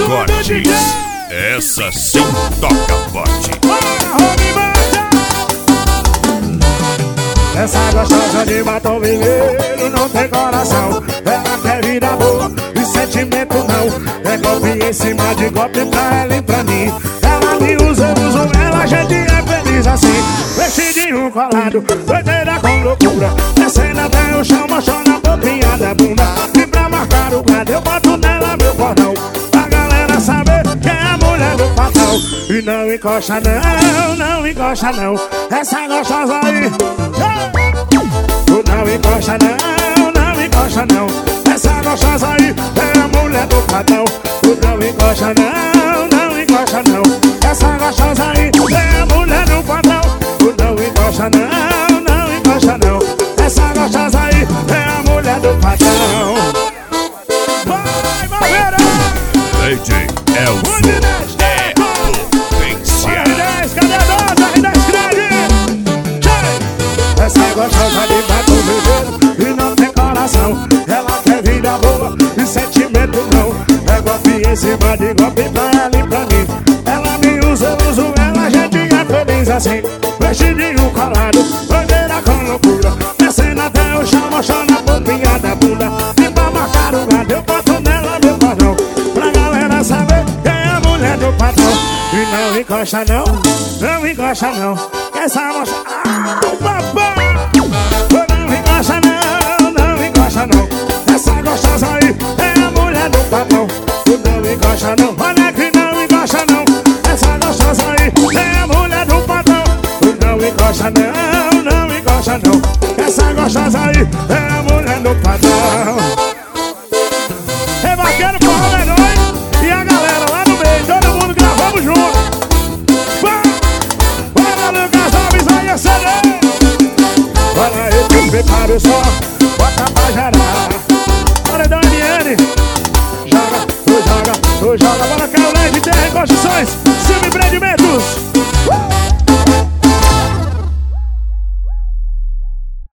Corte. Essa sim toca forte. Essa gostosa de batom vermelho não tem coração. Ela quer vida boa e sentimento não. É golpe em cima de golpe pra ela e pra mim. Ela me usa, eu uso ela, a gente é feliz assim. Vestidinho colado, doideira com loucura. Descendo até o chão, mostrando a bobinha da bunda. E pra marcar o gado eu boto nela meu cordão, pra galera saber que é a mulher do patrão. E não encosta não, não encosta não. Essa gostosa aí não encosta não, não encosta não. Essa gostosa aí é a mulher do patrão. Não encosta não, não encosta não. Essa gostosa aí é a mulher do patrão. Não encosta não, não encosta não. Essa gostosa aí é a mulher do patrão. Vai, Malveira! DJ Elson é potência. Cadê a dose? R10 grande! Essa gostosa de batom vermelho e não tem coração. Ela quer vida boa e sentimento não. É golpe em cima de golpe pra ela e pra mim. Ela me usa, eu uso ela, a gente é feliz assim. Vestidinho colado, bandeira com loucura. Descendo até o chão, mostrando a bobinha da bunda. E pra marcar o gado eu boto nela meu cordão, pra galera saber quem é a mulher do patrão. E não encosta não, não encosta não. Essa moça... papai! Não encosta não, não encosta não. Essa gostosa aí é a mulher do patrão. Não encosta não, olha que não encosta não. Essa gostosa aí é a mulher do patrão. Não encosta não, não encosta não. Essa gostosa aí é a mulher do patrão.